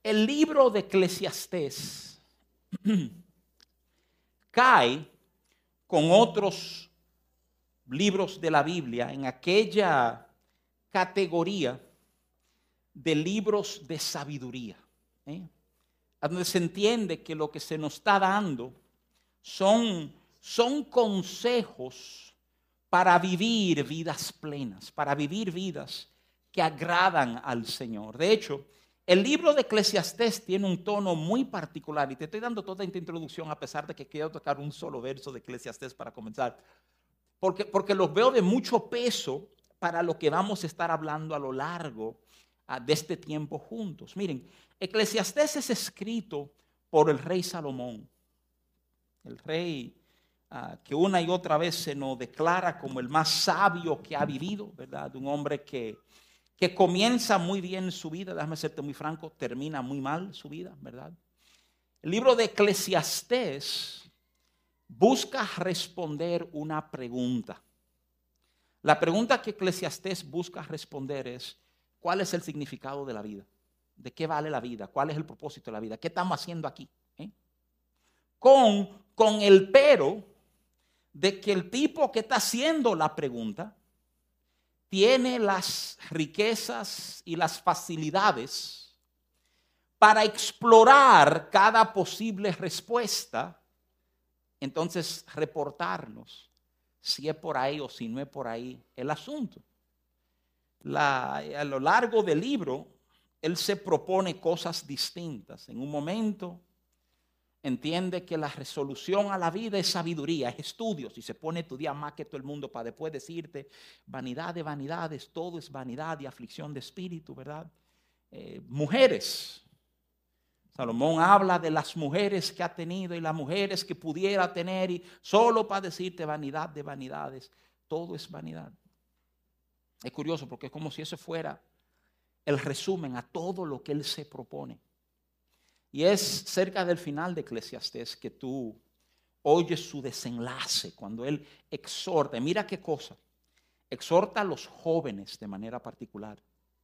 El libro de Eclesiastés cae con otros libros de la Biblia en aquella categoría de libros de sabiduría, a donde se entiende que lo que se nos está dando son consejos para vivir vidas plenas, para vivir vidas que agradan al Señor. De hecho, el libro de Eclesiastés tiene un tono muy particular y te estoy dando toda esta introducción a pesar de que quiero tocar un solo verso de Eclesiastés para comenzar, porque los veo de mucho peso para lo que vamos a estar hablando a lo largo de este tiempo juntos. Miren, Eclesiastés es escrito por el rey Salomón, el rey que una y otra vez se nos declara como el más sabio que ha vivido, ¿verdad? Un hombre que comienza muy bien su vida, déjame serte muy franco, termina muy mal su vida, ¿verdad? El libro de Eclesiastés busca responder una pregunta. La pregunta que Eclesiastés busca responder es: ¿cuál es el significado de la vida? ¿De qué vale la vida? ¿Cuál es el propósito de la vida? ¿Qué estamos haciendo aquí? Con el pero de que el tipo que está haciendo la pregunta tiene las riquezas y las facilidades para explorar cada posible respuesta, entonces reportarnos si es por ahí o si no es por ahí el asunto. A lo largo del libro, él se propone cosas distintas. En un momento entiende que la resolución a la vida es sabiduría, es estudios, y se pone a estudiar más que todo el mundo para después decirte vanidad de vanidades, todo es vanidad y aflicción de espíritu, ¿verdad? Mujeres. Salomón habla de las mujeres que ha tenido y las mujeres que pudiera tener, y solo para decirte vanidad de vanidades, todo es vanidad. Es curioso porque es como si eso fuera el resumen a todo lo que él se propone. Y es cerca del final de Eclesiastés que tú oyes su desenlace cuando él exhorta. Mira qué cosa. Exhorta a los jóvenes de manera particular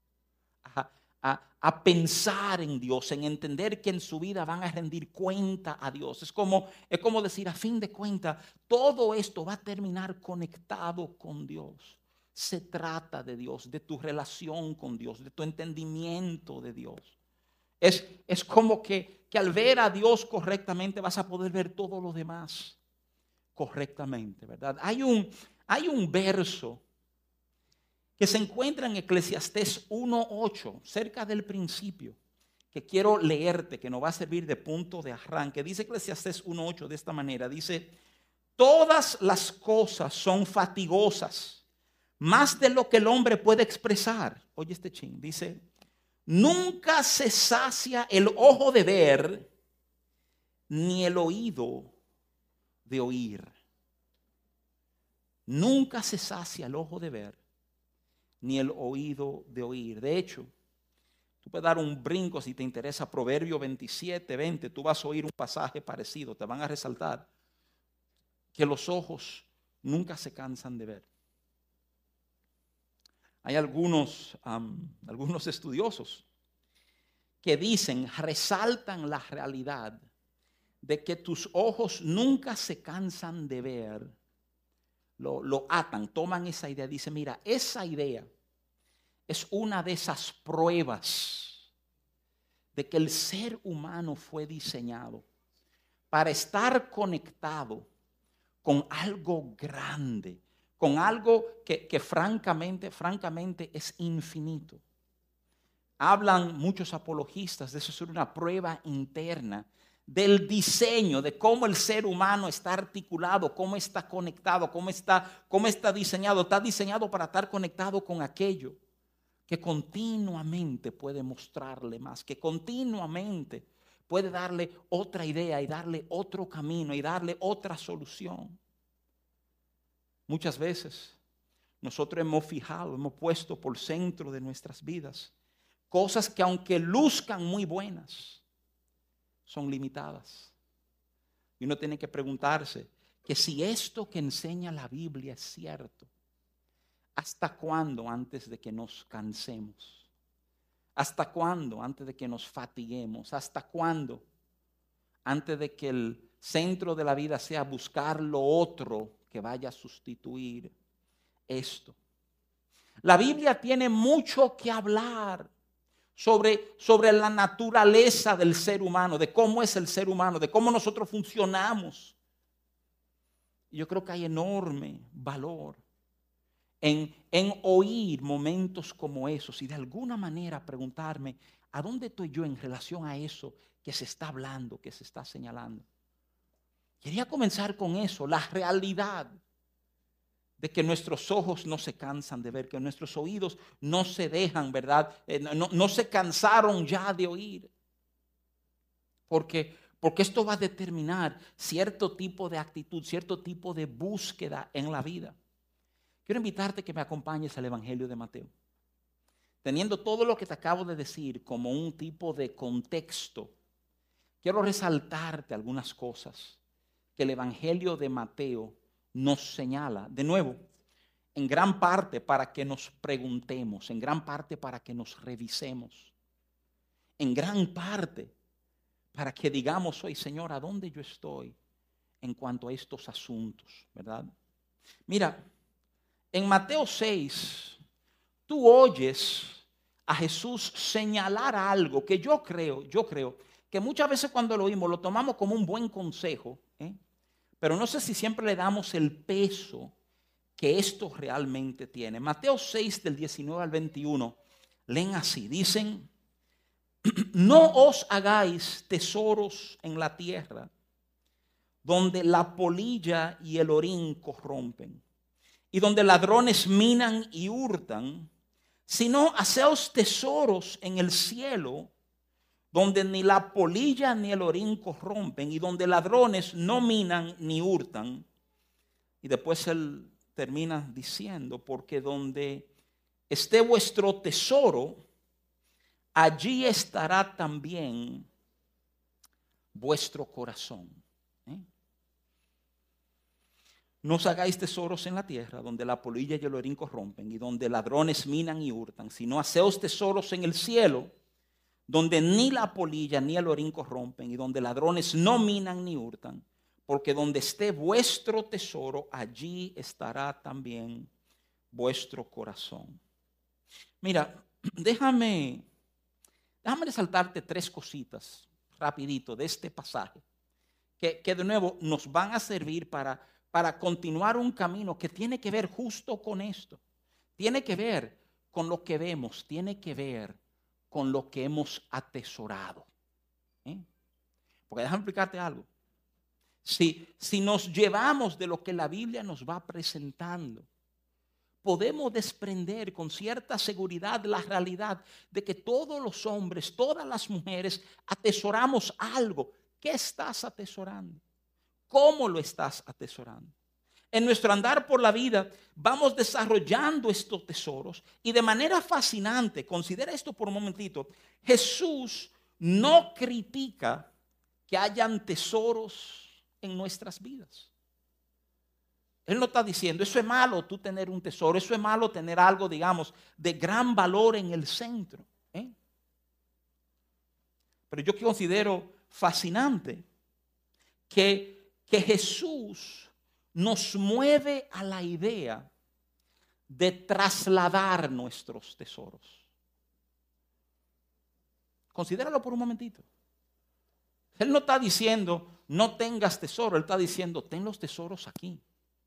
a pensar en Dios, en entender que en su vida van a rendir cuenta a Dios. Es como decir, a fin de cuentas, todo esto va a terminar conectado con Dios. Se trata de Dios, de tu relación con Dios, de tu entendimiento de Dios. Es como que al ver a Dios correctamente vas a poder ver todo lo demás correctamente, ¿verdad? Hay un verso que se encuentra en Eclesiastés 1:8, cerca del principio, que quiero leerte, que nos va a servir de punto de arranque. Dice Eclesiastés 1:8 de esta manera, dice: todas las cosas son fatigosas, más de lo que el hombre puede expresar. Oye este chin, dice: nunca se sacia el ojo de ver, ni el oído de oír. Nunca se sacia el ojo de ver, ni el oído de oír. De hecho, tú puedes dar un brinco si te interesa Proverbio 27:20. Tú vas a oír un pasaje parecido. Te van a resaltar que los ojos nunca se cansan de ver. Hay algunos estudiosos que dicen, resaltan la realidad de que tus ojos nunca se cansan de ver. Lo atan, toman esa idea. Dicen, mira, esa idea es una de esas pruebas de que el ser humano fue diseñado para estar conectado con algo grande, con algo que francamente es infinito. Hablan muchos apologistas de eso, ser una prueba interna del diseño, de cómo el ser humano está articulado, cómo está conectado, cómo está diseñado. Está diseñado para estar conectado con aquello que continuamente puede mostrarle más, que continuamente puede darle otra idea y darle otro camino y darle otra solución. Muchas veces nosotros hemos puesto por centro de nuestras vidas cosas que, aunque luzcan muy buenas, son limitadas. Y uno tiene que preguntarse que si esto que enseña la Biblia es cierto, ¿hasta cuándo antes de que nos cansemos? ¿Hasta cuándo? Antes de que nos fatiguemos. ¿Hasta cuándo? Antes de que el centro de la vida sea buscar lo otro que vaya a sustituir esto. La Biblia tiene mucho que hablar sobre la naturaleza del ser humano, de cómo es el ser humano, de cómo nosotros funcionamos. Yo creo que hay enorme valor en oír momentos como esos y de alguna manera preguntarme, ¿a dónde estoy yo en relación a eso que se está hablando, que se está señalando? Quería comenzar con eso, la realidad de que nuestros ojos no se cansan de ver, que nuestros oídos no se dejan, ¿verdad? No se cansaron ya de oír. Porque esto va a determinar cierto tipo de actitud, cierto tipo de búsqueda en la vida. Quiero invitarte que me acompañes al Evangelio de Mateo. Teniendo todo lo que te acabo de decir como un tipo de contexto, quiero resaltarte algunas cosas que el Evangelio de Mateo nos señala. De nuevo, en gran parte para que nos preguntemos, en gran parte para que nos revisemos, en gran parte para que digamos hoy, Señor, ¿a dónde yo estoy en cuanto a estos asuntos? ¿Verdad? Mira, en Mateo 6, tú oyes a Jesús señalar algo que yo creo que muchas veces cuando lo oímos lo tomamos como un buen consejo, pero no sé si siempre le damos el peso que esto realmente tiene. Mateo 6 del 19 al 21, leen así, dicen, no os hagáis tesoros en la tierra, donde la polilla y el orín corrompen, y donde ladrones minan y hurtan, sino haceos tesoros en el cielo, donde ni la polilla ni el orín corrompen, y donde ladrones no minan ni hurtan. Y después él termina diciendo, porque donde esté vuestro tesoro, allí estará también vuestro corazón. No os hagáis tesoros en la tierra, donde la polilla y el orín corrompen, y donde ladrones minan y hurtan, sino haceos tesoros en el cielo, donde ni la polilla ni el orín corrompen, y donde ladrones no minan ni hurtan, porque donde esté vuestro tesoro, allí estará también vuestro corazón. Mira, déjame resaltarte tres cositas rapidito de este pasaje, que de nuevo nos van a servir para continuar un camino que tiene que ver justo con esto. Tiene que ver con lo que vemos, tiene que ver con lo que hemos atesorado. Porque déjame explicarte algo. Si nos llevamos de lo que la Biblia nos va presentando, podemos desprender con cierta seguridad la realidad de que todos los hombres, todas las mujeres atesoramos algo. ¿Qué estás atesorando? ¿Cómo lo estás atesorando? En nuestro andar por la vida vamos desarrollando estos tesoros y de manera fascinante, considera esto por un momentito, Jesús no critica que hayan tesoros en nuestras vidas. Él no está diciendo, eso es malo tú tener un tesoro, eso es malo tener algo, digamos, de gran valor en el centro. Pero yo considero fascinante que Jesús nos mueve a la idea de trasladar nuestros tesoros. Considéralo por un momentito. Él no está diciendo, no tengas tesoro, él está diciendo, ten los tesoros aquí.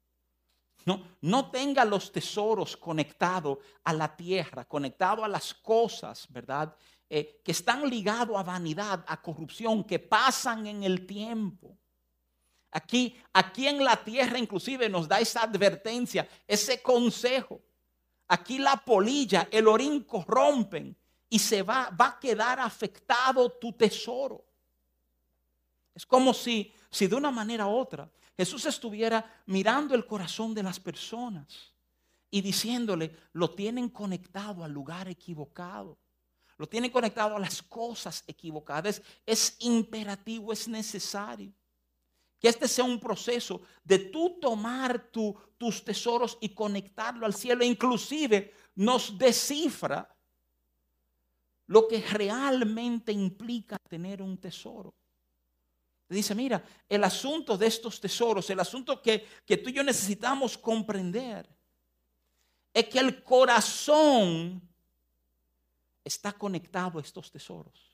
No tenga los tesoros conectados a la tierra, conectados a las cosas, ¿verdad? Que están ligados a vanidad, a corrupción, que pasan en el tiempo. Aquí en la tierra inclusive nos da esa advertencia, ese consejo. Aquí la polilla, el orín corrompen y va a quedar afectado tu tesoro. Es como si de una manera u otra Jesús estuviera mirando el corazón de las personas y diciéndole, lo tienen conectado al lugar equivocado. Lo tienen conectado a las cosas equivocadas. Es imperativo, es necesario que este sea un proceso de tú tomar tus tesoros y conectarlo al cielo. Inclusive nos descifra lo que realmente implica tener un tesoro. Dice, mira, el asunto de estos tesoros, el asunto que tú y yo necesitamos comprender, es que el corazón está conectado a estos tesoros.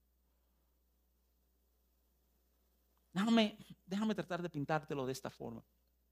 Déjame tratar de pintártelo de esta forma.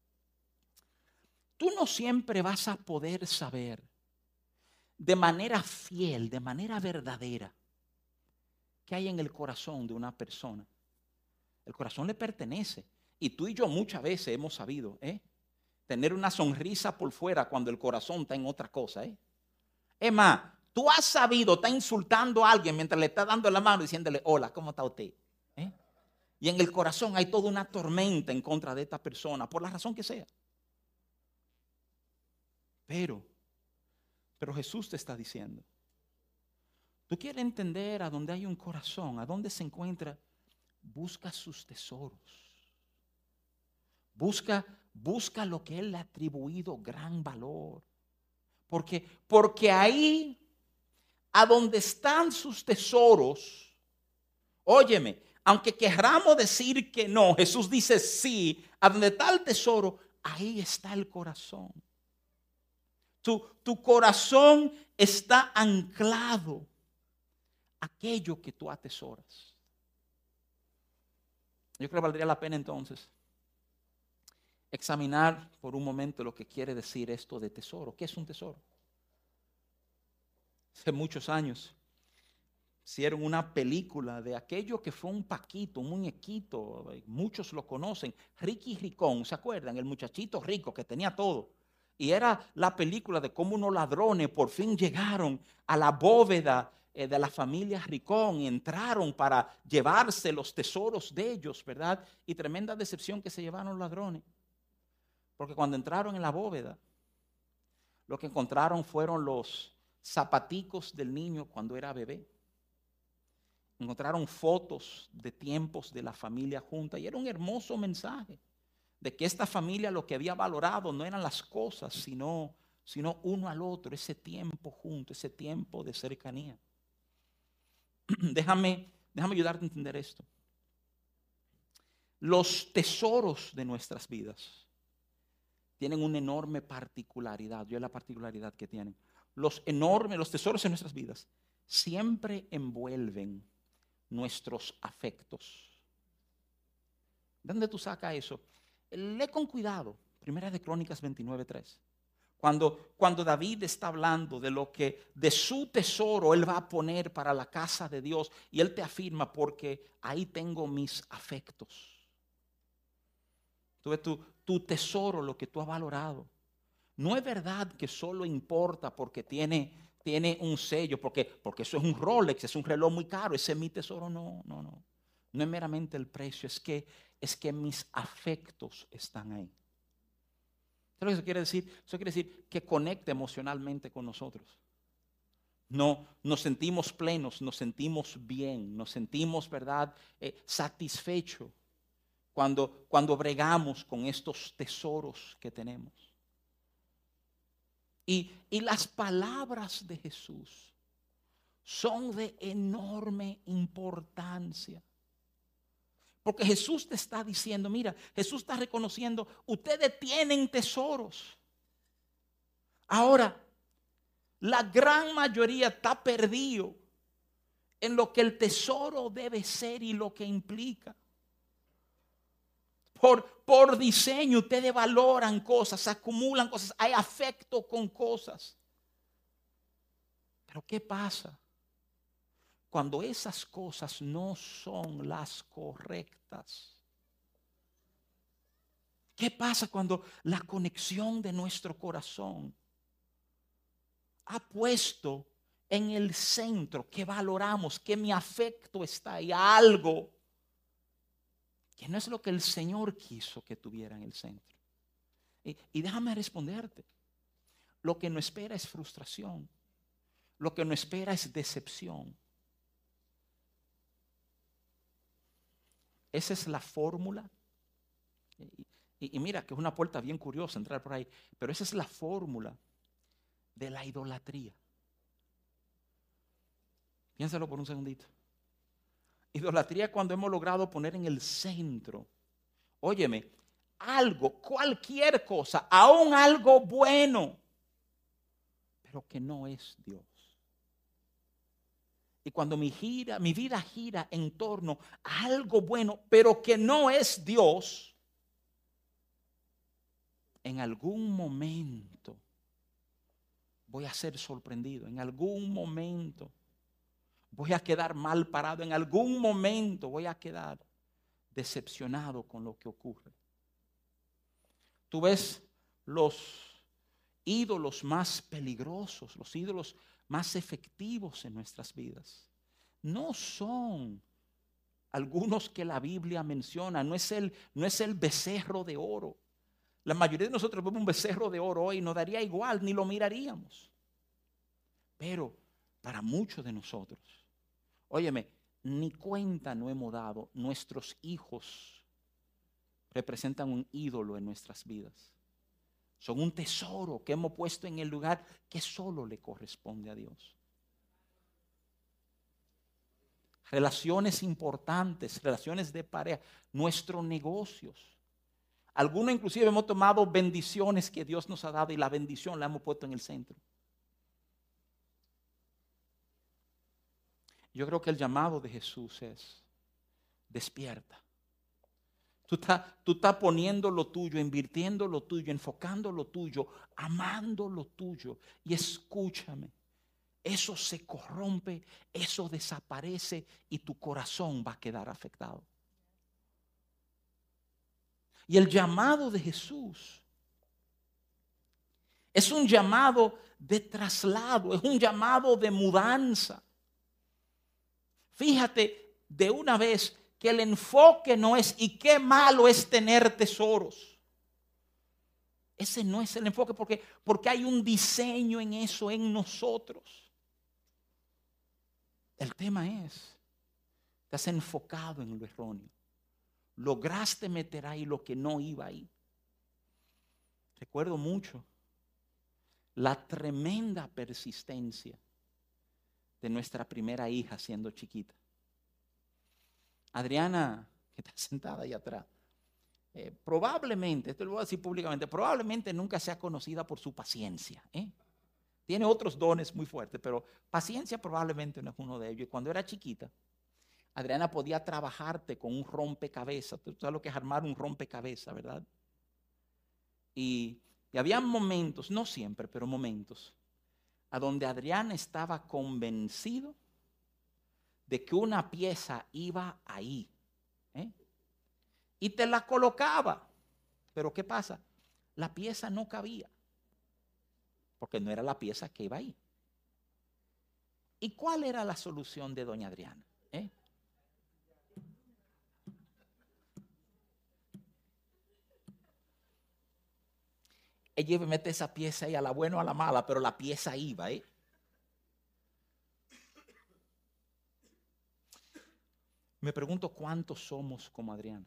Tú no siempre vas a poder saber de manera fiel, de manera verdadera, qué hay en el corazón de una persona. El corazón le pertenece. Y tú y yo muchas veces hemos sabido tener una sonrisa por fuera cuando el corazón está en otra cosa. Es más, tú has sabido, está insultando a alguien mientras le está dando la mano diciéndole, hola, ¿cómo está usted? Y en el corazón hay toda una tormenta en contra de esta persona, por la razón que sea. Pero Jesús te está diciendo, tú quieres entender a dónde hay un corazón, a dónde se encuentra, busca sus tesoros. Busca lo que Él le ha atribuido gran valor. Porque ahí, a donde están sus tesoros, óyeme, aunque querramos decir que no, Jesús dice sí, a donde está el tesoro, ahí está el corazón. Tu corazón está anclado a aquello que tú atesoras. Yo creo que valdría la pena entonces examinar por un momento lo que quiere decir esto de tesoro. ¿Qué es un tesoro? Hace muchos años hicieron una película de aquello que fue un paquito, un muñequito, muchos lo conocen, Ricky Ricón, ¿se acuerdan? El muchachito rico que tenía todo. Y era la película de cómo unos ladrones por fin llegaron a la bóveda de la familia Ricón y entraron para llevarse los tesoros de ellos, ¿verdad? Y tremenda decepción que se llevaron los ladrones. Porque cuando entraron en la bóveda, lo que encontraron fueron los zapaticos del niño cuando era bebé. Encontraron fotos de tiempos de la familia junta y era un hermoso mensaje de que esta familia lo que había valorado no eran las cosas, sino uno al otro, ese tiempo junto, ese tiempo de cercanía. Déjame ayudarte a entender esto. Los tesoros de nuestras vidas tienen una enorme particularidad. Yo es la particularidad que tienen. Los tesoros en nuestras vidas siempre envuelven nuestros afectos. ¿De dónde tú sacas eso? Lee con cuidado, Primera de Crónicas 29:3. Cuando David está hablando de su tesoro él va a poner para la casa de Dios y él te afirma porque ahí tengo mis afectos. Tú ves tu tesoro, lo que tú has valorado. No es verdad que solo importa porque tiene un sello, porque eso es un Rolex, es un reloj muy caro, ese es mi tesoro. No. No es meramente el precio, es que mis afectos están ahí. ¿Sabes lo que eso quiere decir? Eso quiere decir que conecta emocionalmente con nosotros. No, nos sentimos plenos, nos sentimos bien, nos sentimos, ¿verdad? Satisfechos cuando bregamos con estos tesoros que tenemos. Y las palabras de Jesús son de enorme importancia. Porque Jesús te está diciendo, mira, Jesús está reconociendo, ustedes tienen tesoros. Ahora, la gran mayoría está perdido en lo que el tesoro debe ser y lo que implica. Por diseño, ustedes valoran cosas, acumulan cosas, hay afecto con cosas. Pero ¿qué pasa cuando esas cosas no son las correctas? ¿Qué pasa cuando la conexión de nuestro corazón ha puesto en el centro que valoramos, que mi afecto está ahí, algo que no es lo que el Señor quiso que tuviera en el centro? Y déjame responderte, lo que nos espera es frustración, lo que nos espera es decepción. Esa es la fórmula. Y mira que es una puerta bien curiosa entrar por ahí, pero esa es la fórmula de la idolatría. Piénsalo por un segundito. Idolatría es cuando hemos logrado poner en el centro, óyeme, algo, cualquier cosa, aún algo bueno, pero que no es Dios. Y cuando mi vida gira en torno a algo bueno, pero que no es Dios, en algún momento voy a ser sorprendido, en algún momento voy a quedar mal parado, en algún momento voy a quedar decepcionado con lo que ocurre. Tú ves los ídolos más peligrosos, los ídolos más efectivos en nuestras vidas. No son algunos que la Biblia menciona, no es el becerro de oro. La mayoría de nosotros vemos un becerro de oro hoy y nos daría igual, ni lo miraríamos. Pero para muchos de nosotros, óyeme, ni cuenta no hemos dado. Nuestros hijos representan un ídolo en nuestras vidas. Son un tesoro que hemos puesto en el lugar que solo le corresponde a Dios. Relaciones importantes, relaciones de pareja, nuestros negocios. Algunos inclusive hemos tomado bendiciones que Dios nos ha dado y la bendición la hemos puesto en el centro. Yo creo que el llamado de Jesús es: despierta. Tú estás poniendo lo tuyo, invirtiendo lo tuyo, enfocando lo tuyo, amando lo tuyo. Y escúchame, eso se corrompe, eso desaparece y tu corazón va a quedar afectado. Y el llamado de Jesús es un llamado de traslado, es un llamado de mudanza. Fíjate de una vez que el enfoque no es y qué malo es tener tesoros. Ese no es el enfoque porque hay un diseño en eso en nosotros. El tema es, te has enfocado en lo erróneo. Lograste meter ahí lo que no iba ahí. Recuerdo mucho la tremenda persistencia de nuestra primera hija siendo chiquita. Adriana, que está sentada ahí atrás, probablemente, esto lo voy a decir públicamente, probablemente nunca sea conocida por su paciencia. Tiene otros dones muy fuertes, pero paciencia probablemente no es uno de ellos. Y cuando era chiquita, Adriana podía trabajarte con un rompecabezas. Tú sabes lo que es armar un rompecabezas, ¿verdad? Y había momentos, no siempre, pero momentos, a donde Adriana estaba convencido de que una pieza iba ahí. Y te la colocaba. Pero ¿qué pasa? La pieza no cabía. Porque no era la pieza que iba ahí. ¿Y cuál era la solución de doña Adriana? Ella iba a meter esa pieza ahí a la buena o a la mala, pero la pieza iba. Me pregunto cuántos somos como Adriana.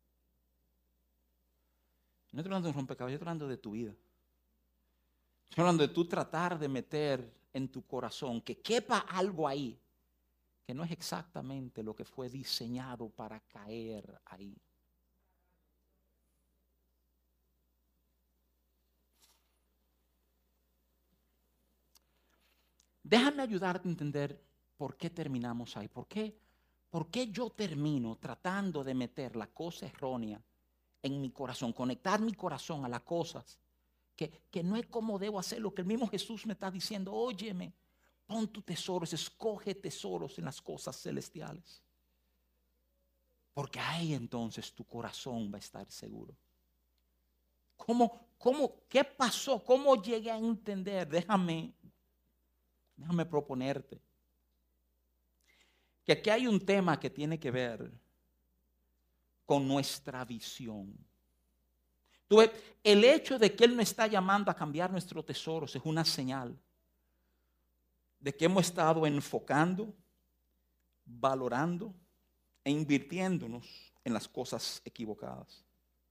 No estoy hablando de un rompecabezas, estoy hablando de tu vida. Estoy hablando de tú tratar de meter en tu corazón que quepa algo ahí que no es exactamente lo que fue diseñado para caer ahí. Déjame ayudarte a entender por qué terminamos ahí. ¿Por qué yo termino tratando de meter la cosa errónea en mi corazón? Conectar mi corazón a las cosas que no es como debo hacerlo, que el mismo Jesús me está diciendo: óyeme, pon tus tesoros, escoge tesoros en las cosas celestiales. Porque ahí entonces tu corazón va a estar seguro. ¿Qué pasó? ¿Cómo llegué a entender? Déjame proponerte que aquí hay un tema que tiene que ver con nuestra visión. Tú ves, el hecho de que Él nos está llamando a cambiar nuestros tesoros es una señal de que hemos estado enfocando, valorando e invirtiéndonos en las cosas equivocadas.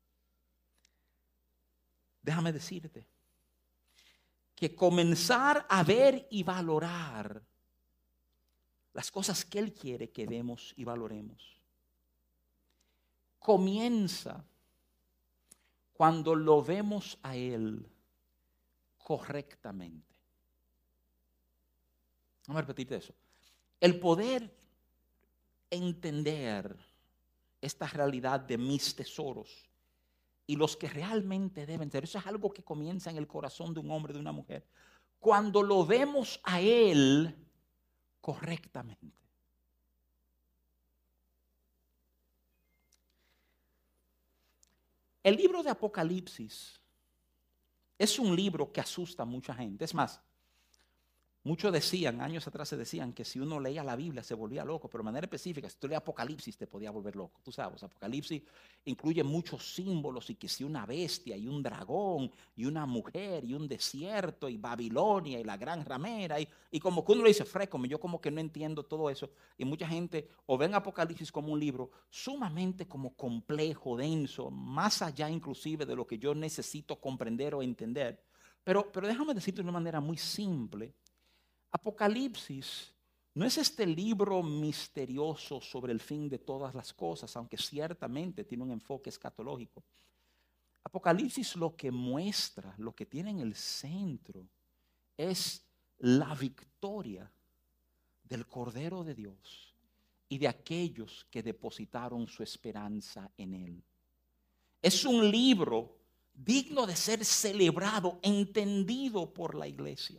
Déjame decirte que comenzar a ver y valorar las cosas que Él quiere que demos y valoremos, comienza cuando lo vemos a Él correctamente. Vamos a repetirte eso. El poder entender esta realidad de mis tesoros y los que realmente deben ser, eso es algo que comienza en el corazón de un hombre, de una mujer, cuando lo vemos a Él correctamente. El libro de Apocalipsis es un libro que asusta a mucha gente. Es más, muchos decían, años atrás se decían que si uno leía la Biblia se volvía loco, pero de manera específica, si tú leías Apocalipsis te podía volver loco. Tú sabes, Apocalipsis incluye muchos símbolos y que si una bestia y un dragón y una mujer y un desierto y Babilonia y la gran ramera y como que uno le dice, fresco, yo como que no entiendo todo eso. Y mucha gente o ven Apocalipsis como un libro sumamente como complejo, denso, más allá inclusive de lo que yo necesito comprender o entender. Pero déjame decirte de una manera muy simple. Apocalipsis no es este libro misterioso sobre el fin de todas las cosas, aunque ciertamente tiene un enfoque escatológico. Apocalipsis lo que muestra, lo que tiene en el centro, es la victoria del Cordero de Dios y de aquellos que depositaron su esperanza en Él. Es un libro digno de ser celebrado, entendido por la iglesia.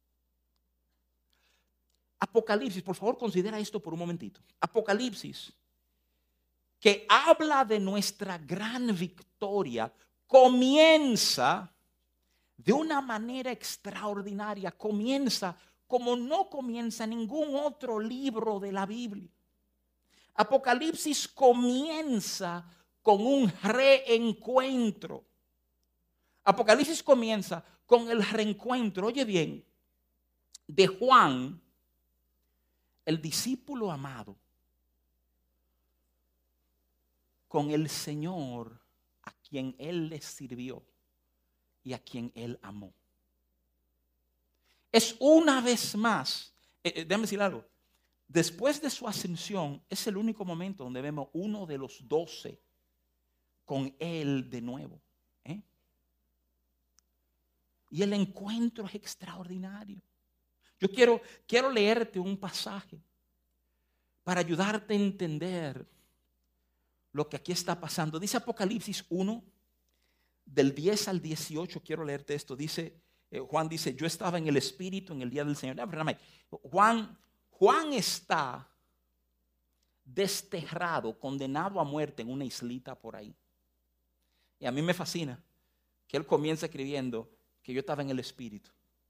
Apocalipsis, por favor, considera esto por un momentito. Apocalipsis, que habla de nuestra gran victoria, comienza de una manera extraordinaria. Comienza como no comienza ningún otro libro de la Biblia. Apocalipsis comienza con un reencuentro. Apocalipsis comienza con el reencuentro, oye bien, de Juan, el discípulo amado, con el Señor a quien Él le sirvió y a quien Él amó. Es una vez más, déjame decir algo, después de su ascensión es el único momento donde vemos uno de los 12 con Él de nuevo. Y el encuentro es extraordinario. Yo quiero leerte un pasaje para ayudarte a entender lo que aquí está pasando. Dice Apocalipsis 1, del 10 al 18, quiero leerte esto. Dice, Juan dice, yo estaba en el Espíritu en el día del Señor. Juan está desterrado, condenado a muerte en una islita por ahí. Y a mí me fascina que él comienza escribiendo que yo estaba en el Espíritu.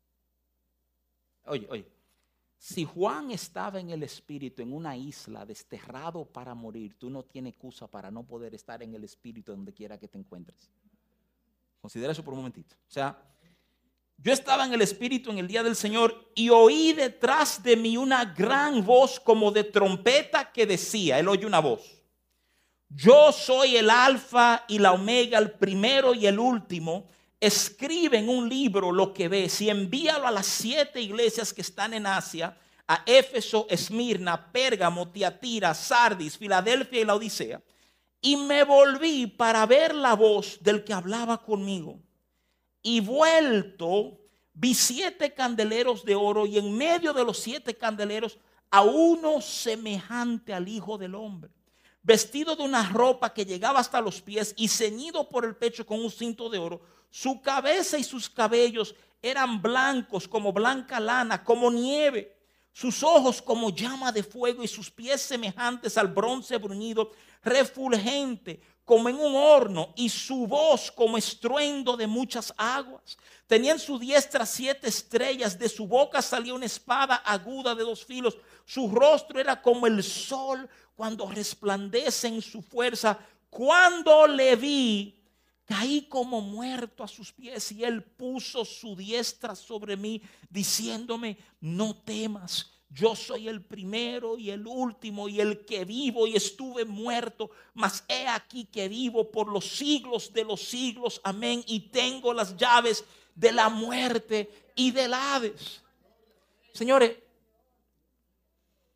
Oye, si Juan estaba en el Espíritu en una isla desterrado para morir, tú no tienes excusa para no poder estar en el Espíritu donde quiera que te encuentres. Considera eso por un momentito. O sea, yo estaba en el Espíritu en el día del Señor y oí detrás de mí una gran voz como de trompeta que decía, él oye una voz, yo soy el Alfa y la Omega, el primero y el último. Escribe en un libro lo que ves y envíalo a las 7 iglesias que están en Asia, a Éfeso, Esmirna, Pérgamo, Tiatira, Sardis, Filadelfia y Laodicea. Y me volví para ver la voz del que hablaba conmigo. Y vuelto, vi 7 candeleros de oro y en medio de los 7 candeleros a uno semejante al Hijo del Hombre, vestido de una ropa que llegaba hasta los pies y ceñido por el pecho con un cinto de oro. Su cabeza y sus cabellos eran blancos como blanca lana, como nieve. Sus ojos como llama de fuego y sus pies semejantes al bronce bruñido, refulgente como en un horno, y su voz como estruendo de muchas aguas. Tenía en su diestra 7 estrellas, de su boca salía una espada aguda de 2 filos. Su rostro era como el sol cuando resplandece en su fuerza. Cuando le vi, caí como muerto a sus pies y él puso su diestra sobre mí, diciéndome, no temas, yo soy el primero y el último y el que vivo y estuve muerto, mas he aquí que vivo por los siglos de los siglos, amén, y tengo las llaves de la muerte y del Hades. Señores,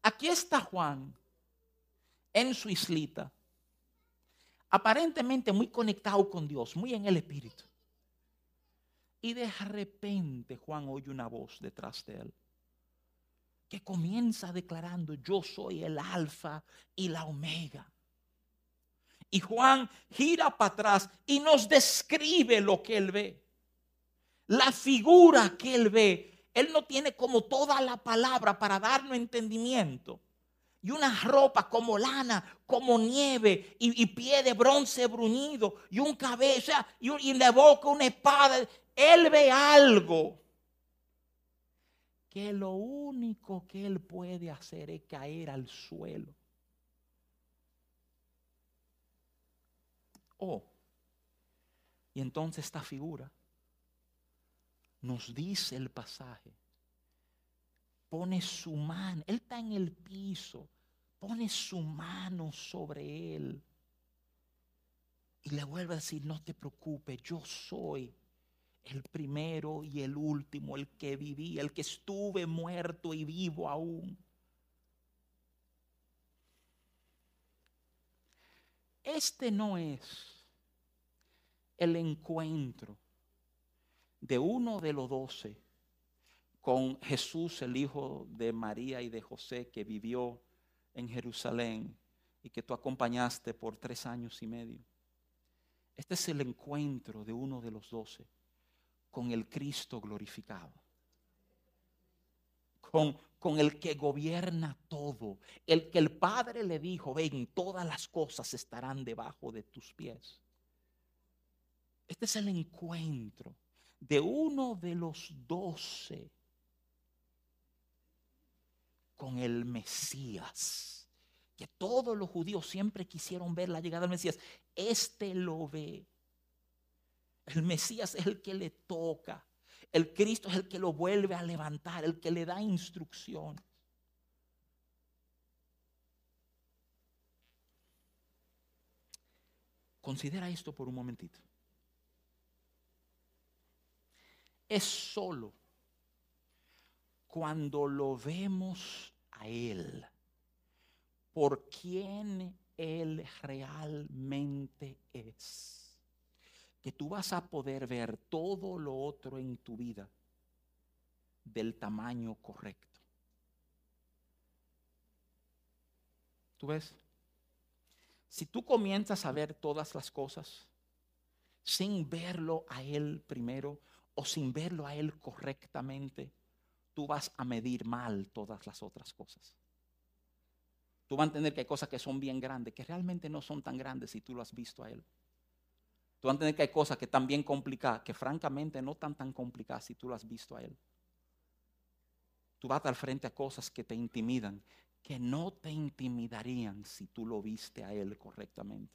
Aquí está Juan en su islita, aparentemente muy conectado con Dios, muy en el Espíritu. Y de repente Juan oye una voz detrás de él que comienza declarando: yo soy el alfa y la omega. Y Juan gira para atrás y nos describe lo que él ve. La figura que él ve. Él no tiene como toda la palabra para darnos entendimiento. Y una ropa como lana, como nieve, y pie de bronce bruñido, y un cabello, o sea, y en la boca una espada. Él ve algo que lo único que él puede hacer es caer al suelo. Oh, y entonces esta figura nos dice el pasaje, pone su mano, él está en el piso, pone su mano sobre él y le vuelve a decir: no te preocupes, yo soy el primero y el último, el que viví, el que estuve muerto y vivo aún. Este no es el encuentro de uno de los 12 con Jesús, el hijo de María y de José, que vivió en Jerusalén y que tú acompañaste por 3 años y medio. Este es el encuentro de uno de los 12 con el Cristo glorificado, con el que gobierna todo, el que el Padre le dijo: ven, todas las cosas estarán debajo de tus pies. Este es el encuentro de uno de los 12 con el Mesías, que todos los judíos siempre quisieron ver la llegada del Mesías. Este lo ve. El Mesías es el que le toca. El Cristo es el que lo vuelve a levantar, el que le da instrucciones. Considera esto por un momentito. Es solo cuando lo vemos a Él, por quien Él realmente es, que tú vas a poder ver todo lo otro en tu vida del tamaño correcto. ¿Tú ves? Si tú comienzas a ver todas las cosas sin verlo a Él primero o sin verlo a Él correctamente, tú vas a medir mal todas las otras cosas. Tú vas a entender que hay cosas que son bien grandes, que realmente no son tan grandes si tú lo has visto a Él. Tú vas a entender que hay cosas que están bien complicadas, que francamente no están tan complicadas si tú lo has visto a Él. Tú vas a dar frente a cosas que te intimidan, que no te intimidarían si tú lo viste a Él correctamente.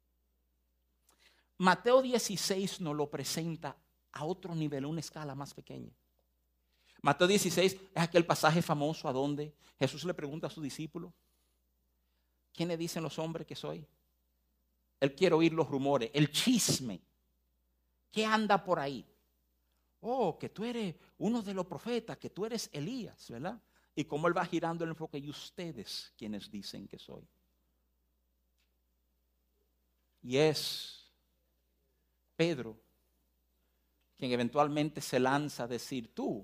Mateo 16 nos lo presenta a otro nivel, una escala más pequeña. Mateo 16 es aquel pasaje famoso a donde Jesús le pregunta a sus discípulos: ¿quiénes dicen los hombres que soy? Él quiere oír los rumores, el chisme. ¿Qué anda por ahí? Oh, que tú eres uno de los profetas, que tú eres Elías, ¿verdad? Y cómo él va girando el enfoque: y ustedes, ¿quiénes dicen que soy? Y es Pedro quien eventualmente se lanza a decir: tú.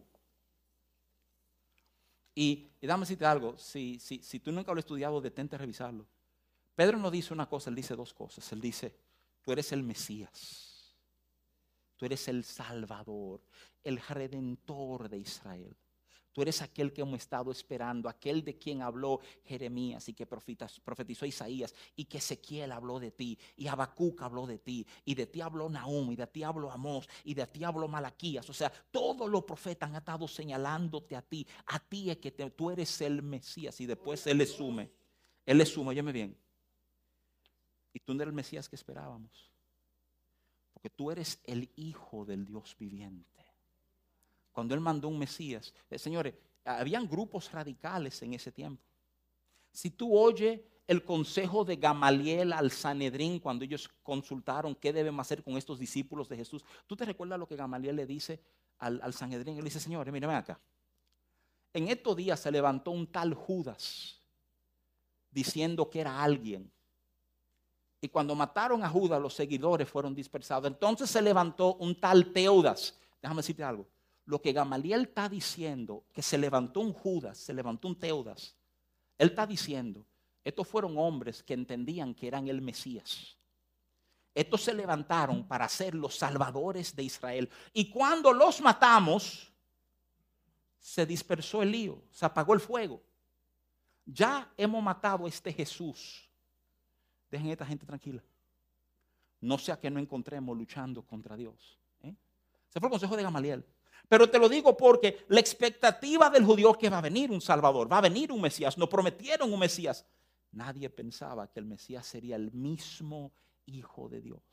Y dame decirte algo, si tú nunca lo has estudiado, detente a revisarlo. Pedro no dice una cosa, él dice 2 cosas. Él dice: tú eres el Mesías, tú eres el Salvador, el Redentor de Israel. Tú eres aquel que hemos estado esperando, aquel de quien habló Jeremías y que profetizó Isaías, y que Ezequiel habló de ti, y Habacuc habló de ti, y de ti habló Nahum, y de ti habló Amós, y de ti habló Malaquías. O sea, todos los profetas han estado señalándote a ti. A ti es que tú eres el Mesías. Y después él le sume, óyeme bien, y tú no eres el Mesías que esperábamos, porque tú eres el Hijo del Dios viviente. Cuando él mandó un Mesías, señores, habían grupos radicales en ese tiempo. Si tú oyes el consejo de Gamaliel al Sanedrín cuando ellos consultaron qué debemos hacer con estos discípulos de Jesús, ¿tú te recuerdas lo que Gamaliel le dice al Sanedrín? Él dice: señores, miren acá, En estos días se levantó un tal Judas diciendo que era alguien. Y cuando mataron a Judas, los seguidores fueron dispersados. Entonces se levantó un tal Teudas. Déjame decirte algo. Lo que Gamaliel está diciendo, que se levantó un Judas, se levantó un Teudas. Él está diciendo, estos fueron hombres que entendían que eran el Mesías. Estos se levantaron para ser los salvadores de Israel. Y cuando los matamos, se dispersó el lío, se apagó el fuego. Ya hemos matado a este Jesús. Dejen a esta gente tranquila. No sea que no encontremos luchando contra Dios. Ese fue el consejo de Gamaliel. Pero te lo digo porque la expectativa del judío es que va a venir un Salvador, va a venir un Mesías. Nos prometieron un Mesías. Nadie pensaba que el Mesías sería el mismo Hijo de Dios.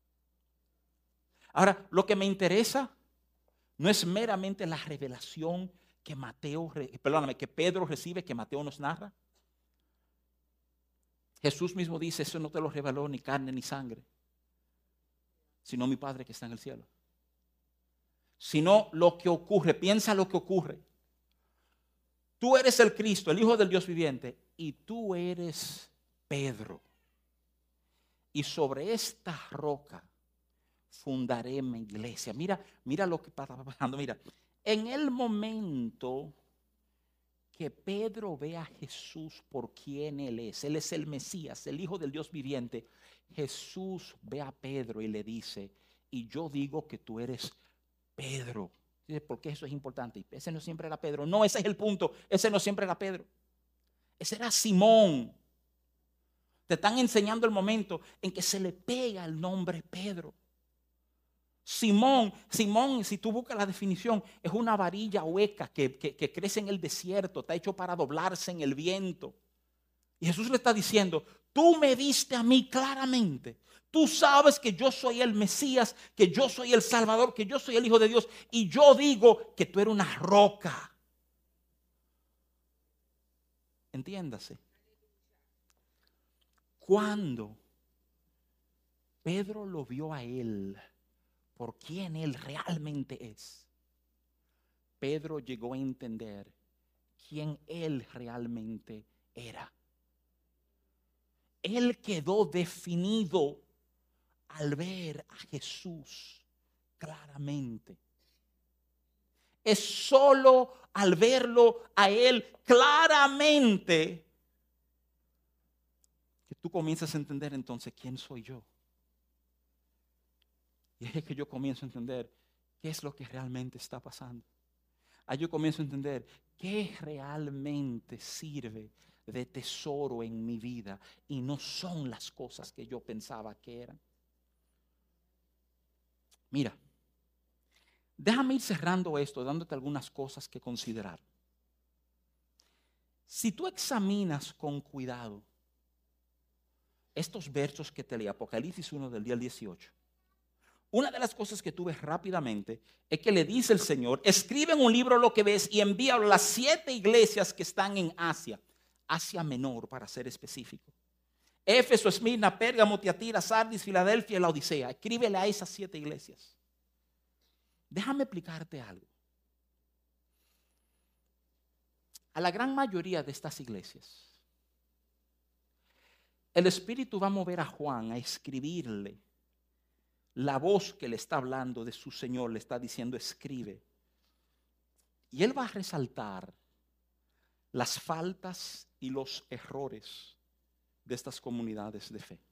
Ahora, lo que me interesa no es meramente la revelación que Pedro recibe, que Mateo nos narra. Jesús mismo dice, eso no te lo reveló ni carne ni sangre, sino mi Padre que está en el cielo. Sino lo que ocurre, piensa lo que ocurre. Tú eres el Cristo, el Hijo del Dios viviente, y tú eres Pedro. Y sobre esta roca fundaré mi iglesia. Mira lo que está pasando. Mira, en el momento que Pedro ve a Jesús por quien Él es el Mesías, el Hijo del Dios viviente, Jesús ve a Pedro y le dice, y yo digo que tú eres Pedro. ¿Por qué eso es importante? Ese no siempre era Pedro. No, ese es el punto. Ese no siempre era Pedro. Ese era Simón. Te están enseñando el momento en que se le pega el nombre Pedro. Simón, si tú buscas la definición, es una varilla hueca que crece en el desierto, está hecho para doblarse en el viento. Y Jesús le está diciendo, tú me viste a mí claramente. Tú sabes que yo soy el Mesías, que yo soy el Salvador, que yo soy el Hijo de Dios. Y yo digo que tú eres una roca. Entiéndase. Cuando Pedro lo vio a él por quien él realmente es, Pedro llegó a entender quién él realmente era. Él quedó definido al ver a Jesús claramente. Es solo al verlo a Él claramente que tú comienzas a entender entonces quién soy yo. Y es que yo comienzo a entender qué es lo que realmente está pasando. Ahí yo comienzo a entender qué realmente sirve de tesoro en mi vida y no son las cosas que yo pensaba que eran. Mira, déjame ir cerrando esto, dándote algunas cosas que considerar. Si tú examinas con cuidado estos versos que te leí, Apocalipsis 1 del día 18, una de las cosas que tú ves rápidamente es que le dice el Señor, escribe en un libro lo que ves y envíalo a las 7 iglesias que están en Asia, Asia Menor para ser específico. Éfeso, Esmirna, Pérgamo, Tiatira, Sardis, Filadelfia y la Odisea. Escríbele a esas 7 iglesias. Déjame explicarte algo. A la gran mayoría de estas iglesias, el Espíritu va a mover a Juan a escribirle. La voz que le está hablando de su Señor le está diciendo escribe. Y él va a resaltar las faltas y los errores de estas comunidades de fe.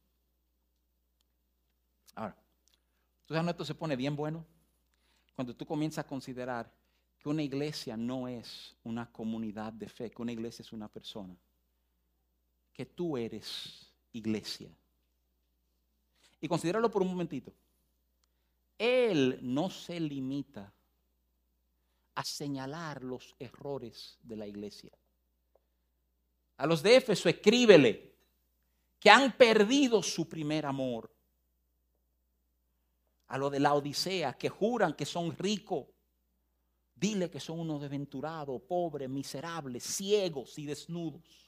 Ahora, ¿tú sabes, esto se pone bien bueno? Cuando tú comienzas a considerar que una iglesia no es una comunidad de fe, que una iglesia es una persona, que tú eres iglesia. Y considéralo por un momentito. Él no se limita a señalar los errores de la iglesia. A los de Éfeso escríbele que han perdido su primer amor. A los de la Odisea que juran que son ricos, dile que son unos desventurados, pobres, miserables, ciegos y desnudos.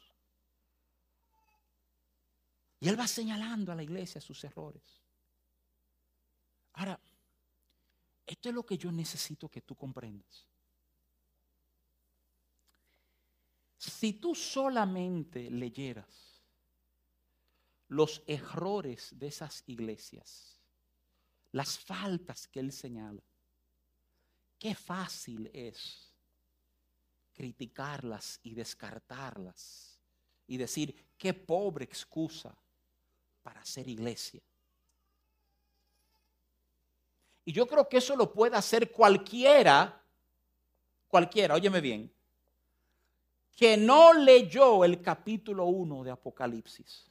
Y él va señalando a la iglesia sus errores. Ahora, esto es lo que yo necesito que tú comprendas. Si tú solamente leyeras los errores de esas iglesias, las faltas que él señala, qué fácil es criticarlas y descartarlas y decir qué pobre excusa para hacer iglesia. Y yo creo que eso lo puede hacer cualquiera, óyeme bien, que no leyó el capítulo 1 de Apocalipsis.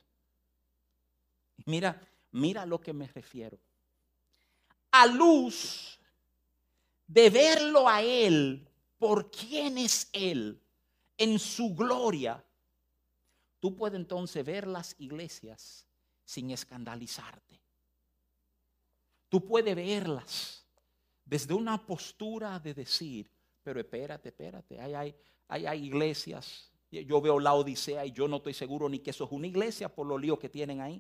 Mira a lo que me refiero. A luz de verlo a él por quién es él en su gloria, tú puedes entonces ver las iglesias sin escandalizarte. Tú puedes verlas desde una postura de decir, pero espérate, hay iglesias. Yo veo la Odisea y yo no estoy seguro ni que eso es una iglesia por los líos que tienen ahí.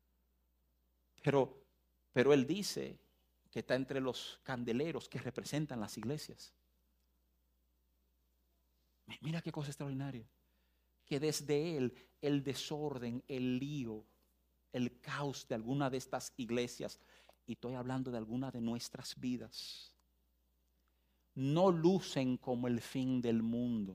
Pero él dice que está entre los candeleros que representan las iglesias. Mira qué cosa extraordinaria. Que desde él el desorden, el lío, el caos de alguna de estas iglesias, y estoy hablando de alguna de nuestras vidas, no lucen como el fin del mundo.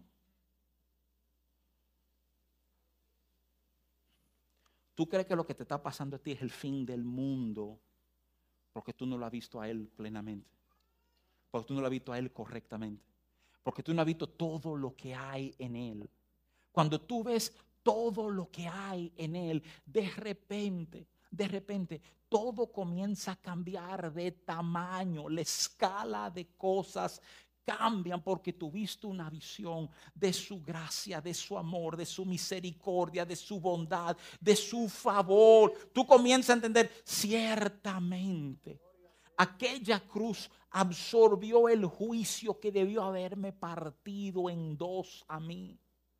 ¿Tú crees que lo que te está pasando a ti es el fin del mundo? Porque tú no lo has visto a él plenamente. Porque tú no lo has visto a él correctamente. Porque tú no has visto todo lo que hay en él. Cuando tú ves todo lo que hay en él, de repente, todo comienza a cambiar de tamaño. La escala de cosas cambian porque tuviste una visión de su gracia, de su amor, de su misericordia, de su bondad, de su favor. Tú comienzas a entender ciertamente. Aquella cruz absorbió el juicio que debió haberme partido en dos a mí.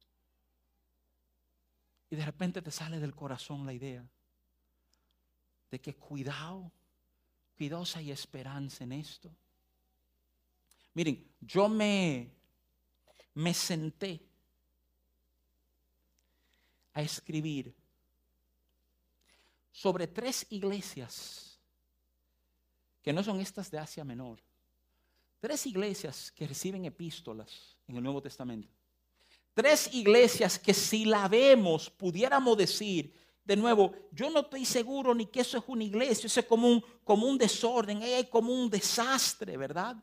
Y de repente te sale del corazón la idea de que cuidado si hay esperanza en esto. Miren, yo me senté a escribir sobre 3 iglesias que no son estas de Asia Menor. 3 iglesias que reciben epístolas en el Nuevo Testamento. 3 iglesias que si la vemos pudiéramos decir, de nuevo, yo no estoy seguro ni que eso es una iglesia, eso es como un desorden, es como un desastre, ¿verdad?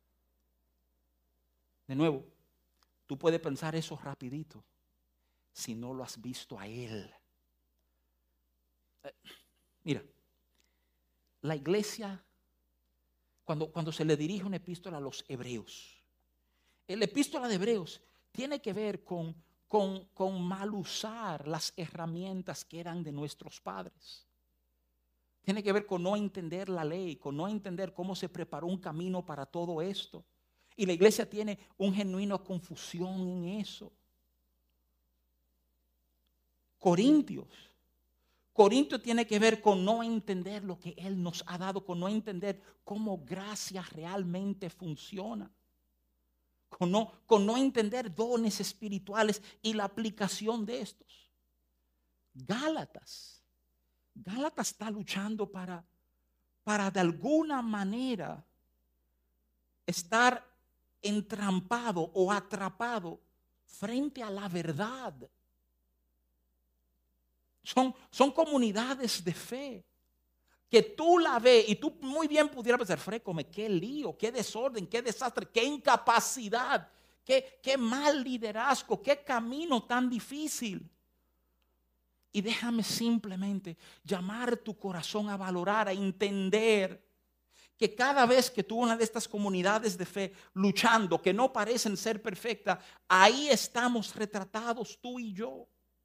De nuevo, tú puedes pensar eso rapidito si no lo has visto a él. Mira, la iglesia, cuando se le dirige una epístola a los hebreos, la epístola de Hebreos tiene que ver con mal usar las herramientas que eran de nuestros padres. Tiene que ver con no entender la ley, con no entender cómo se preparó un camino para todo esto. Y la iglesia tiene un genuino confusión en eso. Corintios tiene que ver con no entender lo que Él nos ha dado, con no entender cómo gracia realmente funciona. Con no entender dones espirituales y la aplicación de estos. Gálatas está luchando para de alguna manera estar entrampado o atrapado frente a la verdad. Son comunidades de fe que tú la ves y tú muy bien pudieras pensar, frécome, qué lío, qué desorden, qué desastre, qué incapacidad, qué mal liderazgo, qué camino tan difícil. Y déjame simplemente llamar tu corazón a valorar, a entender que cada vez que tú una de estas comunidades de fe luchando, que no parecen ser perfectas, ahí estamos retratados tú y yo.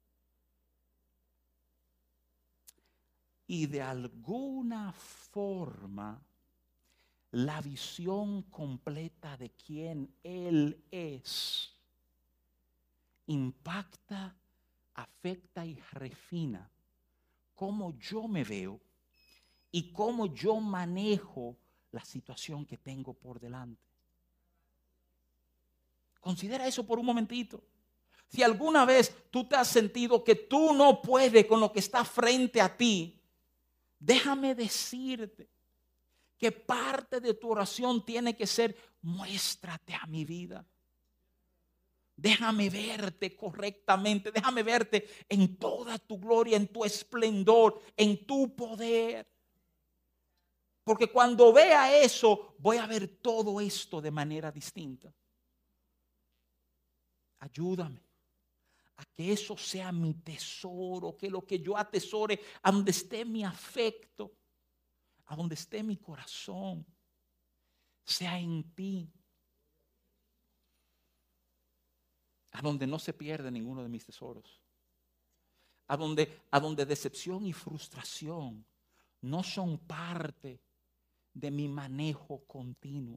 Y de alguna forma, la visión completa de quién Él es impacta, afecta y refina cómo yo me veo y cómo yo manejo la situación que tengo por delante. Considera eso por un momentito. Si alguna vez tú te has sentido que tú no puedes con lo que está frente a ti, déjame decirte que parte de tu oración tiene que ser: muéstrate a mi vida. Déjame verte correctamente, déjame verte en toda tu gloria, en tu esplendor, en tu poder. Porque cuando vea eso, voy a ver todo esto de manera distinta. Ayúdame a que eso sea mi tesoro, que lo que yo atesore, a donde esté mi afecto, a donde esté mi corazón, sea en ti. A donde no se pierde ninguno de mis tesoros. A donde decepción y frustración no son parte de mi manejo continuo.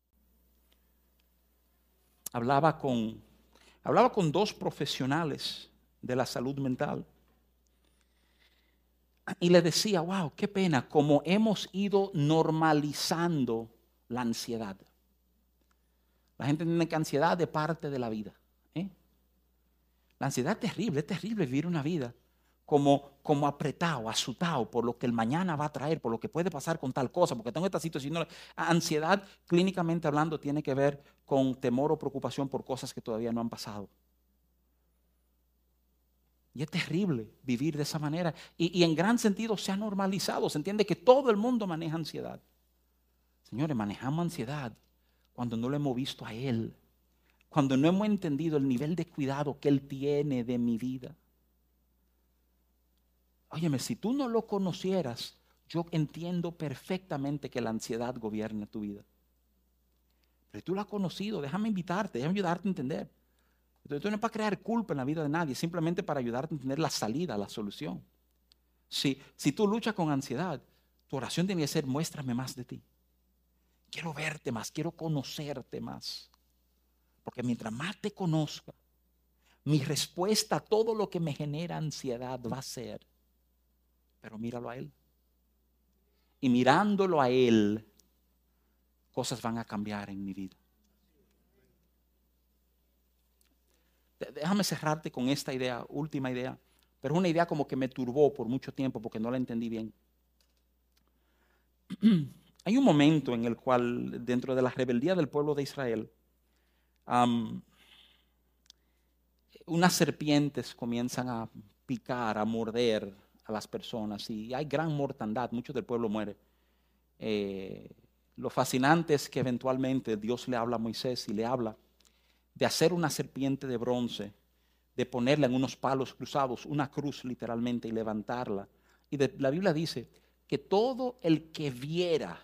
Hablaba con 2 profesionales de la salud mental. Y le decía: wow, qué pena como hemos ido normalizando la ansiedad. La gente entiende que ansiedad es parte de la vida. La ansiedad es terrible vivir una vida como apretado, asustado por lo que el mañana va a traer, por lo que puede pasar con tal cosa, porque tengo esta situación. Ansiedad, clínicamente hablando, tiene que ver con temor o preocupación por cosas que todavía no han pasado. Y es terrible vivir de esa manera. Y en gran sentido se ha normalizado. Se entiende que todo el mundo maneja ansiedad. Señores, manejamos ansiedad cuando no lo hemos visto a Él. Cuando no hemos entendido el nivel de cuidado que Él tiene de mi vida. Óyeme, si tú no lo conocieras, yo entiendo perfectamente que la ansiedad gobierna tu vida. Pero tú lo has conocido, déjame invitarte, déjame ayudarte a entender. Entonces, no es para crear culpa en la vida de nadie, simplemente para ayudarte a entender la salida, la solución. Si tú luchas con ansiedad, tu oración tiene que ser: muéstrame más de ti. Quiero verte más, quiero conocerte más. Porque mientras más te conozca, mi respuesta a todo lo que me genera ansiedad va a ser: pero míralo a Él. Y mirándolo a Él, cosas van a cambiar en mi vida. Déjame cerrarte con esta idea, última idea, pero es una idea como que me turbó por mucho tiempo porque no la entendí bien. Hay un momento en el cual, dentro de la rebeldía del pueblo de Israel, unas serpientes comienzan a picar, a morder a las personas y hay gran mortandad, mucho del pueblo muere. Lo fascinante es que eventualmente Dios le habla a Moisés y le habla de hacer una serpiente de bronce, de ponerla en unos palos cruzados, una cruz literalmente, y levantarla. Y la Biblia dice que todo el que viera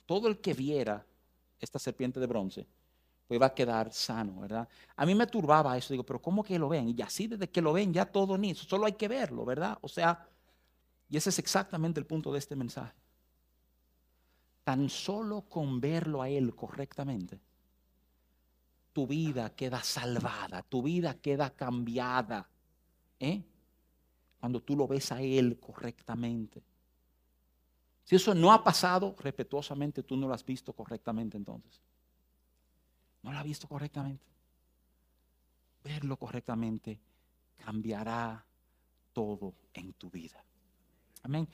esta serpiente de bronce, pues va a quedar sano, ¿verdad? A mí me turbaba eso, digo, pero ¿cómo que lo ven? Y así desde que lo ven ya todo ni eso, solo hay que verlo, ¿verdad? O sea, y ese es exactamente el punto de este mensaje. Tan solo con verlo a Él correctamente, tu vida queda salvada, tu vida queda cambiada, cuando tú lo ves a Él correctamente. Si eso no ha pasado, respetuosamente tú no lo has visto correctamente entonces. No lo has visto correctamente. Verlo correctamente cambiará todo en tu vida. Amén.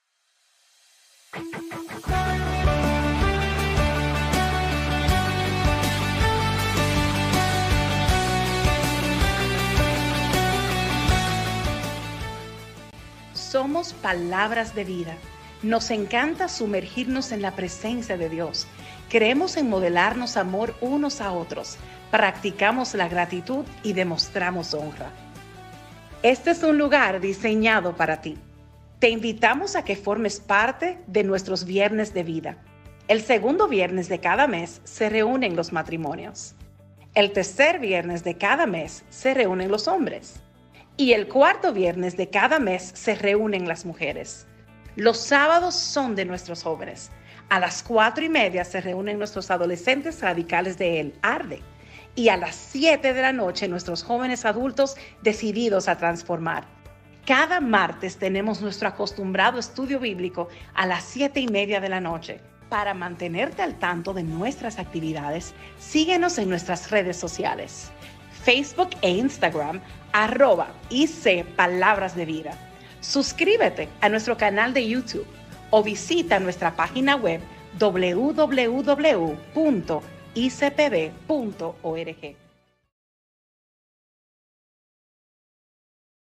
Somos palabras de vida. Nos encanta sumergirnos en la presencia de Dios. Creemos en modelarnos amor unos a otros. Practicamos la gratitud y demostramos honra. Este es un lugar diseñado para ti. Te invitamos a que formes parte de nuestros viernes de vida. El segundo viernes de cada mes se reúnen los matrimonios. El tercer viernes de cada mes se reúnen los hombres. Y el cuarto viernes de cada mes se reúnen las mujeres. Los sábados son de nuestros jóvenes. A las 4:30 se reúnen nuestros adolescentes radicales de El Arde. Y a las 7 de la noche nuestros jóvenes adultos decididos a transformar. Cada martes tenemos nuestro acostumbrado estudio bíblico a las 7:30 de la noche. Para mantenerte al tanto de nuestras actividades, síguenos en nuestras redes sociales. Facebook e Instagram, @IC Palabras de Vida. Suscríbete a nuestro canal de YouTube o visita nuestra página web www.icpb.org.